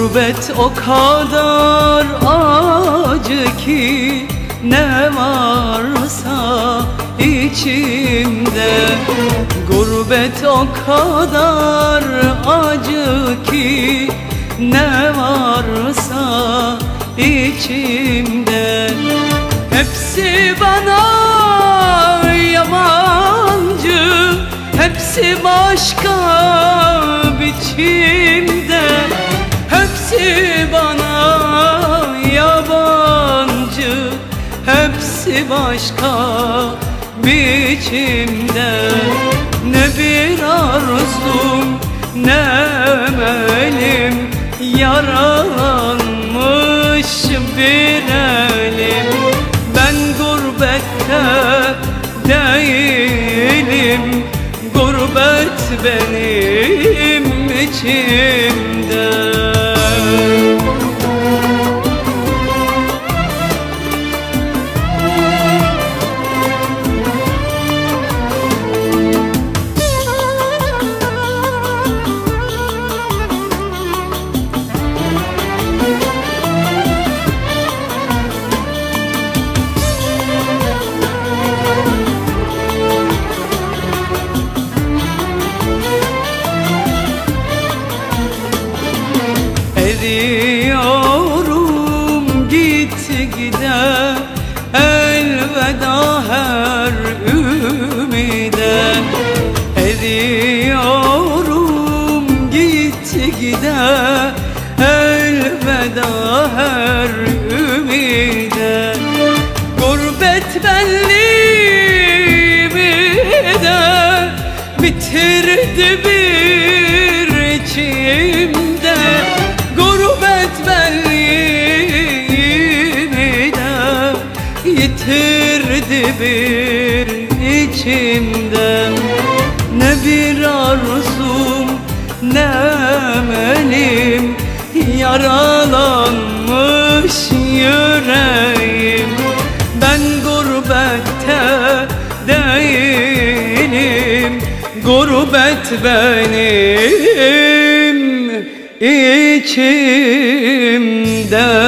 Gurbet o kadar acı ki ne varsa içimde. Gurbet o kadar acı ki ne varsa içimde. Hepsi bana yabancı, hepsi başka biçimde. Hepsi bana yabancı, hepsi başka biçimde. Ne bir arzum ne emelim, yaralanmış bir elim. Ben gurbette değilim, gurbet benim içimde. Eriyorum gitgide, elveda her ümide. Eriyorum gitgide, elveda her ümide. Gurbet benliğimi de bitirdi bir içimde. Gurbet benliğimi de yitirdi bir içimde. Ne bir arzum ne emelim, yaralanmış yüreğim. Ben gurbette değilim, gurbet benim içimde.